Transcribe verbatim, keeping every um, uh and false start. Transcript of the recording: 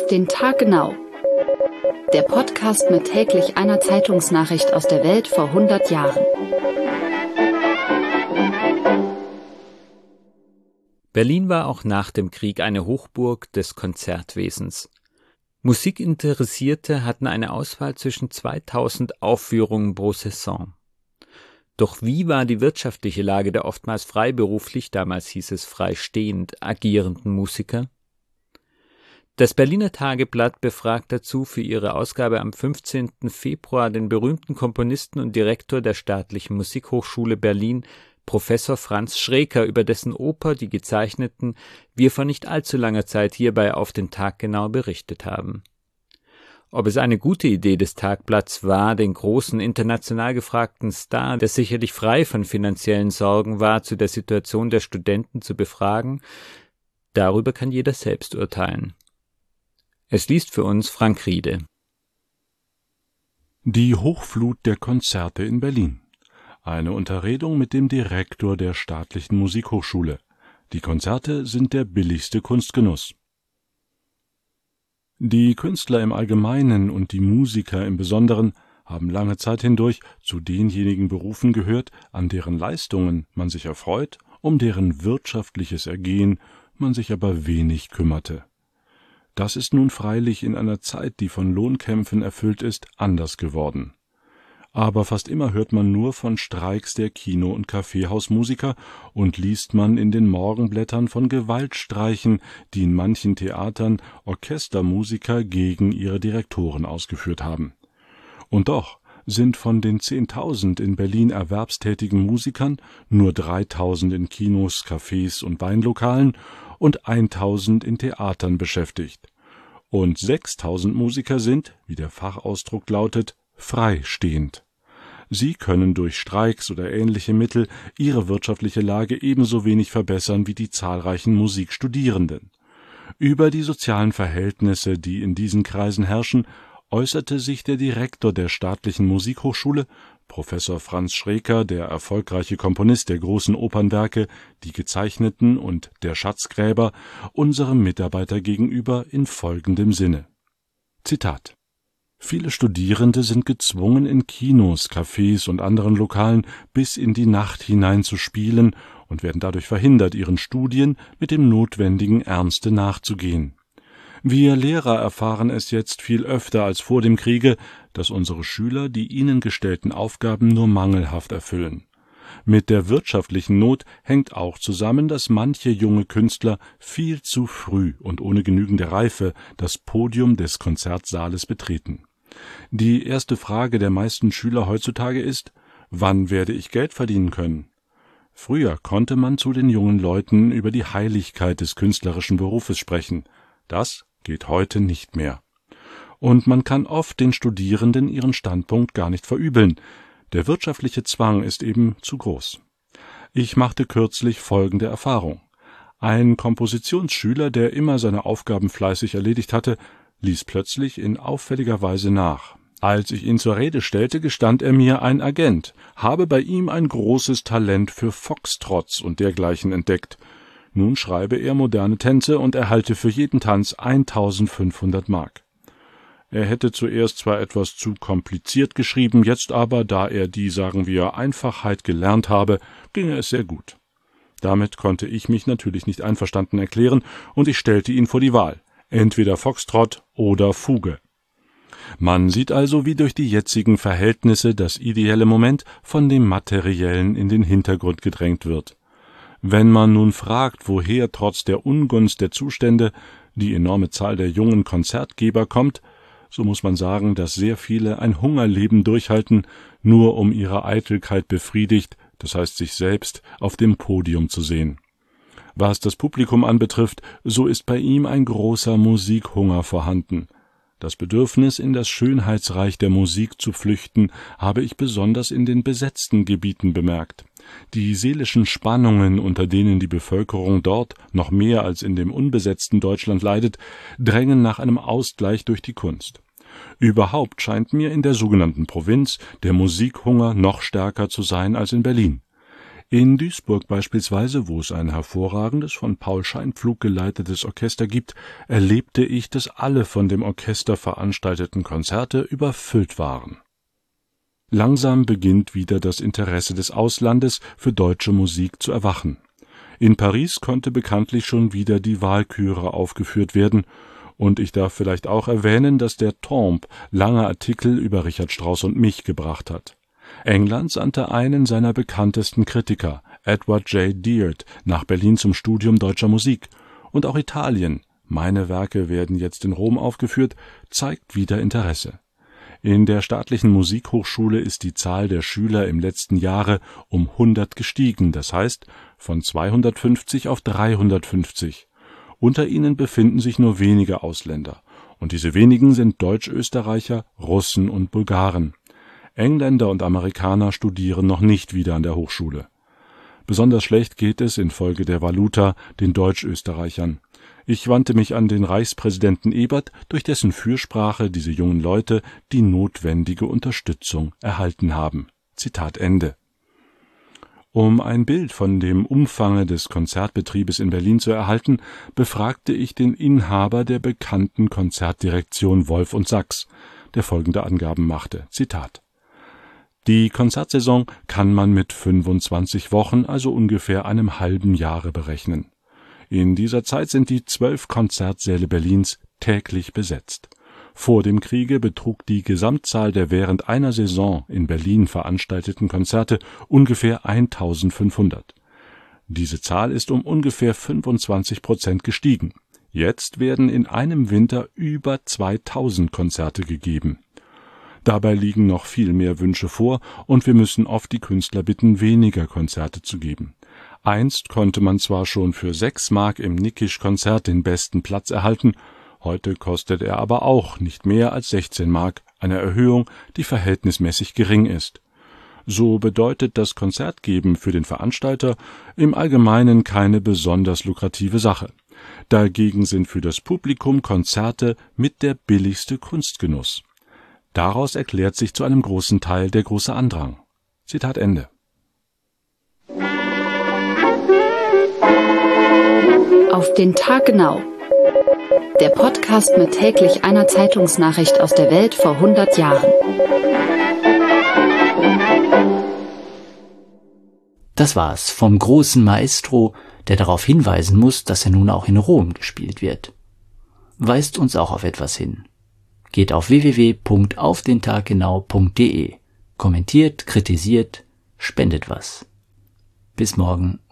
den Tag genau. Der Podcast mit täglich einer Zeitungsnachricht aus der Welt vor hundert Jahren. Berlin war auch nach dem Krieg eine Hochburg des Konzertwesens. Musikinteressierte hatten eine Auswahl zwischen zweitausend Aufführungen pro Saison. Doch wie war die wirtschaftliche Lage der oftmals freiberuflich, damals hieß es freistehend, agierenden Musiker? Das Berliner Tageblatt befragt dazu für ihre Ausgabe am fünfzehnten Februar den berühmten Komponisten und Direktor der Staatlichen Musikhochschule Berlin, Professor Franz Schreker, über dessen Oper Die Gezeichneten wir vor nicht allzu langer Zeit hierbei auf den Tag genau berichtet haben. Ob es eine gute Idee des Tagblatts war, den großen, international gefragten Star, der sicherlich frei von finanziellen Sorgen war, zu der Situation der Studenten zu befragen, darüber kann jeder selbst urteilen. Es liest für uns Frank Riede. Die Hochflut der Konzerte in Berlin. Eine Unterredung mit dem Direktor der Staatlichen Musikhochschule. Die Konzerte sind der billigste Kunstgenuss. Die Künstler im Allgemeinen und die Musiker im Besonderen haben lange Zeit hindurch zu denjenigen Berufen gehört, an deren Leistungen man sich erfreut, um deren wirtschaftliches Ergehen man sich aber wenig kümmerte. Das ist nun freilich in einer Zeit, die von Lohnkämpfen erfüllt ist, anders geworden. Aber fast immer hört man nur von Streiks der Kino- und Kaffeehausmusiker und liest man in den Morgenblättern von Gewaltstreichen, die in manchen Theatern Orchestermusiker gegen ihre Direktoren ausgeführt haben. Und doch sind von den zehntausend in Berlin erwerbstätigen Musikern nur dreitausend in Kinos, Cafés und Weinlokalen und eintausend in Theatern beschäftigt. Und sechstausend Musiker sind, wie der Fachausdruck lautet, freistehend. Sie können durch Streiks oder ähnliche Mittel ihre wirtschaftliche Lage ebenso wenig verbessern wie die zahlreichen Musikstudierenden. Über die sozialen Verhältnisse, die in diesen Kreisen herrschen, äußerte sich der Direktor der Staatlichen Musikhochschule, Professor Franz Schreker, der erfolgreiche Komponist der großen Opernwerke Die Gezeichneten und Der Schatzgräber, unserem Mitarbeiter gegenüber in folgendem Sinne. Zitat: Viele Studierende sind gezwungen, in Kinos, Cafés und anderen Lokalen bis in die Nacht hinein zu spielen und werden dadurch verhindert, ihren Studien mit dem notwendigen Ernste nachzugehen. Wir Lehrer erfahren es jetzt viel öfter als vor dem Kriege, dass unsere Schüler die ihnen gestellten Aufgaben nur mangelhaft erfüllen. Mit der wirtschaftlichen Not hängt auch zusammen, dass manche junge Künstler viel zu früh und ohne genügende Reife das Podium des Konzertsaales betreten. Die erste Frage der meisten Schüler heutzutage ist: Wann werde ich Geld verdienen können? Früher konnte man zu den jungen Leuten über die Heiligkeit des künstlerischen Berufes sprechen. Das geht heute nicht mehr. Und man kann oft den Studierenden ihren Standpunkt gar nicht verübeln. Der wirtschaftliche Zwang ist eben zu groß. Ich machte kürzlich folgende Erfahrung. Ein Kompositionsschüler, der immer seine Aufgaben fleißig erledigt hatte, ließ plötzlich in auffälliger Weise nach. Als ich ihn zur Rede stellte, gestand er mir, ein Agent habe bei ihm ein großes Talent für Foxtrots und dergleichen entdeckt. Nun schreibe er moderne Tänze und erhalte für jeden Tanz eintausendfünfhundert Mark. Er hätte zuerst zwar etwas zu kompliziert geschrieben, jetzt aber, da er die, sagen wir, Einfachheit gelernt habe, ginge es sehr gut. Damit konnte ich mich natürlich nicht einverstanden erklären, und ich stellte ihn vor die Wahl: entweder Foxtrot oder Fuge. Man sieht also, wie durch die jetzigen Verhältnisse das ideelle Moment von dem Materiellen in den Hintergrund gedrängt wird. Wenn man nun fragt, woher trotz der Ungunst der Zustände die enorme Zahl der jungen Konzertgeber kommt, so muss man sagen, dass sehr viele ein Hungerleben durchhalten, nur um ihre Eitelkeit befriedigt, das heißt sich selbst, auf dem Podium zu sehen. Was das Publikum anbetrifft, so ist bei ihm ein großer Musikhunger vorhanden. Das Bedürfnis, in das Schönheitsreich der Musik zu flüchten, habe ich besonders in den besetzten Gebieten bemerkt. Die seelischen Spannungen, unter denen die Bevölkerung dort noch mehr als in dem unbesetzten Deutschland leidet, drängen nach einem Ausgleich durch die Kunst. Überhaupt scheint mir in der sogenannten Provinz der Musikhunger noch stärker zu sein als in Berlin. In Duisburg beispielsweise, wo es ein hervorragendes, von Paul Scheinpflug geleitetes Orchester gibt, erlebte ich, dass alle von dem Orchester veranstalteten Konzerte überfüllt waren. Langsam beginnt wieder das Interesse des Auslandes für deutsche Musik zu erwachen. In Paris konnte bekanntlich schon wieder die Walküre aufgeführt werden, und ich darf vielleicht auch erwähnen, dass der Temp lange Artikel über Richard Strauss und mich gebracht hat. England sandte einen seiner bekanntesten Kritiker, Edward J. Deard, nach Berlin zum Studium deutscher Musik, und auch Italien, meine Werke werden jetzt in Rom aufgeführt, zeigt wieder Interesse. In der Staatlichen Musikhochschule ist die Zahl der Schüler im letzten Jahre um hundert gestiegen, das heißt von zweihundertfünfzig auf dreihundertfünfzig. Unter ihnen befinden sich nur wenige Ausländer, und diese wenigen sind Deutsch-Österreicher, Russen und Bulgaren. Engländer und Amerikaner studieren noch nicht wieder an der Hochschule. Besonders schlecht geht es infolge der Valuta den Deutsch-Österreichern. Ich wandte mich an den Reichspräsidenten Ebert, durch dessen Fürsprache diese jungen Leute die notwendige Unterstützung erhalten haben. Zitat Ende. Um ein Bild von dem Umfange des Konzertbetriebes in Berlin zu erhalten, befragte ich den Inhaber der bekannten Konzertdirektion Wolf und Sachs, der folgende Angaben machte. Zitat: Die Konzertsaison kann man mit fünfundzwanzig Wochen, also ungefähr einem halben Jahre berechnen. In dieser Zeit sind die zwölf Konzertsäle Berlins täglich besetzt. Vor dem Kriege betrug die Gesamtzahl der während einer Saison in Berlin veranstalteten Konzerte ungefähr eintausendfünfhundert. Diese Zahl ist um ungefähr fünfundzwanzig Prozent gestiegen. Jetzt werden in einem Winter über zweitausend Konzerte gegeben. Dabei liegen noch viel mehr Wünsche vor, und wir müssen oft die Künstler bitten, weniger Konzerte zu geben. Einst konnte man zwar schon für sechs Mark im Nickisch-Konzert den besten Platz erhalten, heute kostet er aber auch nicht mehr als sechzehn Mark, eine Erhöhung, die verhältnismäßig gering ist. So bedeutet das Konzertgeben für den Veranstalter im Allgemeinen keine besonders lukrative Sache. Dagegen sind für das Publikum Konzerte mit der billigste Kunstgenuss. Daraus erklärt sich zu einem großen Teil der große Andrang. Zitat Ende. Auf den Tag genau. Der Podcast mit täglich einer Zeitungsnachricht aus der Welt vor hundert Jahren. Das war's vom großen Maestro, der darauf hinweisen muss, dass er nun auch in Rom gespielt wird. Weist uns auch auf etwas hin. Geht auf w w w punkt auf den tag genau punkt de, kommentiert, kritisiert, spendet was. Bis morgen.